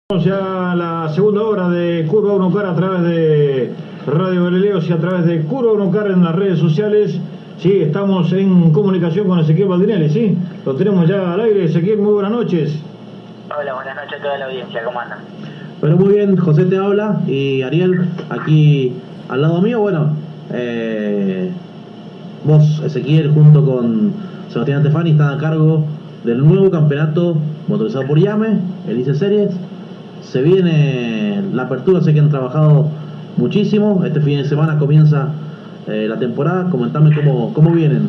Ya la segunda hora de Curva Unocar a través de Radio Galileos y a través de Curva Unocar en las redes sociales. Sí, estamos en comunicación con Ezequiel Baldinelli, ¿sí? Lo tenemos ya al aire. Ezequiel, muy buenas noches. Hola, buenas noches a toda la audiencia, ¿cómo andan? Bueno, muy bien, José te habla y Ariel aquí al lado mío. Bueno, vos, Ezequiel, junto con Sebastián Tefani, están a cargo del nuevo campeonato motorizado por Yame, el IC Series. Se viene la apertura, sé que han trabajado muchísimo. Este fin de semana comienza la temporada. Comentame cómo vienen.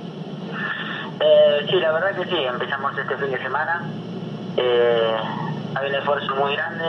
Sí, la verdad que sí, empezamos este fin de semana. Hay un esfuerzo muy grande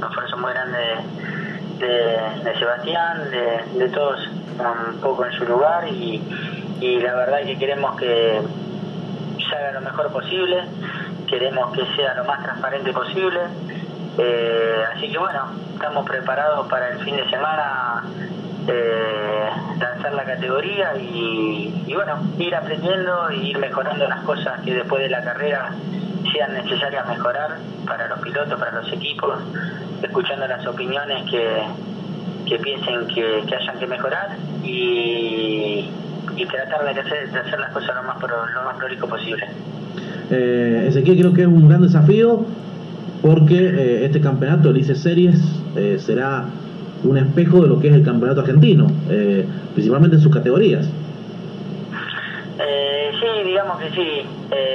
de Sebastián, de todos un poco en su lugar y la verdad es que queremos que se haga lo mejor posible, queremos que sea lo más transparente posible. Así que bueno, estamos preparados para el fin de semana lanzar la categoría y bueno, ir aprendiendo e ir mejorando las cosas que después de la carrera sean necesarias mejorar para los pilotos, para los equipos, escuchando las opiniones que piensen que hayan que mejorar y tratar de hacer las cosas lo más prolijo posible. Ezequiel, creo que es un gran desafío porque este campeonato, el IC Series, será un espejo de lo que es el campeonato argentino, principalmente en sus categorías. Sí, digamos que sí.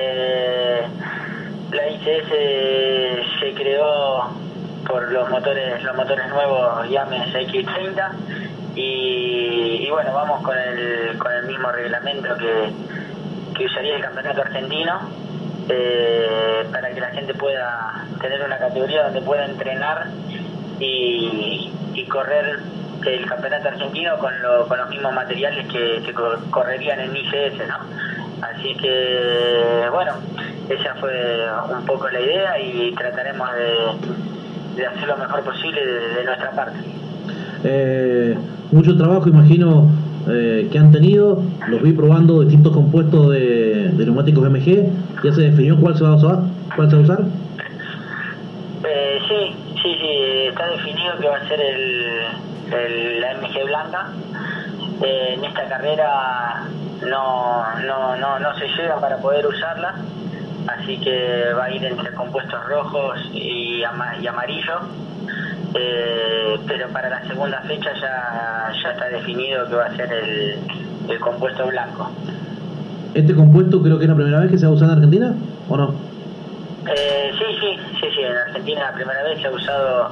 La ICS se creó por los motores nuevos Yame X30 y bueno, vamos con el mismo reglamento que usaría el campeonato argentino, para que la gente pueda tener una categoría donde pueda entrenar y correr el campeonato argentino con los mismos materiales que correrían en ICS, ¿no? Así que bueno, esa fue un poco la idea y trataremos de hacer lo mejor posible de nuestra parte. Mucho trabajo, imagino, que han tenido. Los vi probando distintos compuestos de neumáticos MG. ¿Ya se definió cuál se va a usar? Sí, está definido que va a ser la MG blanca. En esta carrera no se llega para poder usarla, así que va a ir entre compuestos rojos y amarillo. Pero para la segunda fecha ya está definido que va a ser el compuesto blanco. ¿Este compuesto creo que es la primera vez que se va a usar en Argentina o no? Sí, en Argentina la primera vez se ha usado,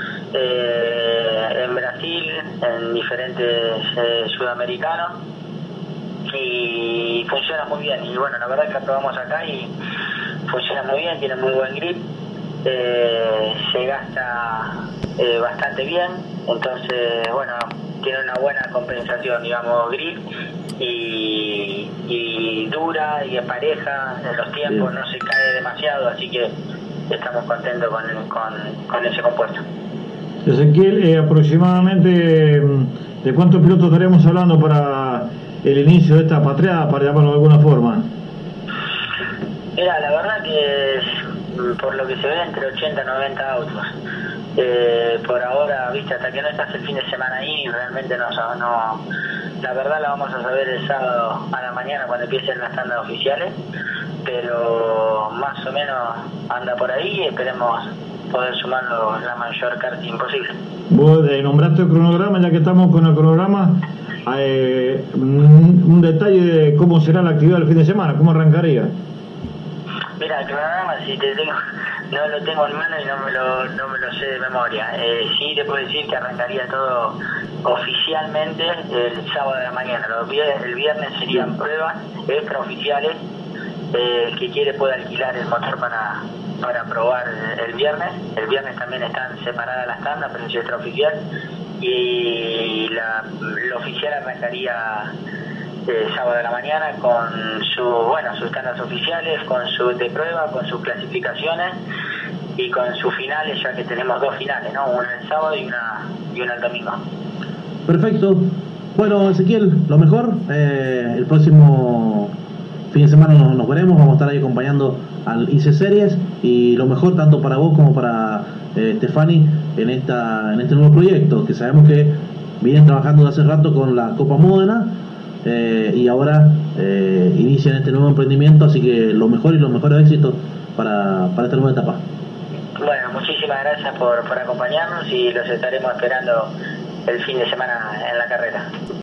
en Brasil, en diferentes sudamericanos y funciona muy bien. Y bueno, la verdad que la probamos acá y funciona muy bien, tiene muy buen grip, se gasta bastante bien, entonces bueno, tiene una buena compensación, digamos, grip y dura y es pareja, en los tiempos no se cae demasiado, así que estamos contentos con ese compuesto. Ezequiel, aproximadamente ¿de cuántos pilotos estaremos hablando para el inicio de esta patreada, para llamarlo de alguna forma? Mira, la verdad que por lo que se ve entre 80 y 90 autos. Por ahora, viste, hasta que no estás el fin de semana ahí, realmente no, la verdad la vamos a saber el sábado a la mañana cuando empiecen las tandas oficiales, pero más o menos anda por ahí y esperemos poder sumarlo la mayor karting posible. Vos nombraste el cronograma, ya que estamos con el cronograma, un detalle de cómo será la actividad del fin de semana, cómo arrancaría. Mira, el cronograma no lo tengo en mano y no me lo sé de memoria. Sí te puedo decir que arrancaría todo oficialmente el sábado de la mañana. El viernes serían pruebas extraoficiales. El que quiere puede alquilar el motor para probar el viernes. El viernes también están separadas las tandas, pero es extraoficial. Y lo oficial arrancaría sábado de la mañana con sus tandas oficiales, con sus de prueba, con sus clasificaciones y con sus finales, ya que tenemos dos finales, ¿no? Una el sábado y una el domingo. Perfecto. Bueno, Ezequiel, lo mejor, el próximo fin de semana nos veremos, vamos a estar ahí acompañando al IC Series y lo mejor tanto para vos como para Stefani en este nuevo proyecto, que sabemos que vienen trabajando desde hace rato con la Copa Módena, y ahora inician este nuevo emprendimiento, así que lo mejor y los mejores éxitos para esta nueva etapa. Bueno, muchísimas gracias por acompañarnos y los estaremos esperando el fin de semana en la carrera.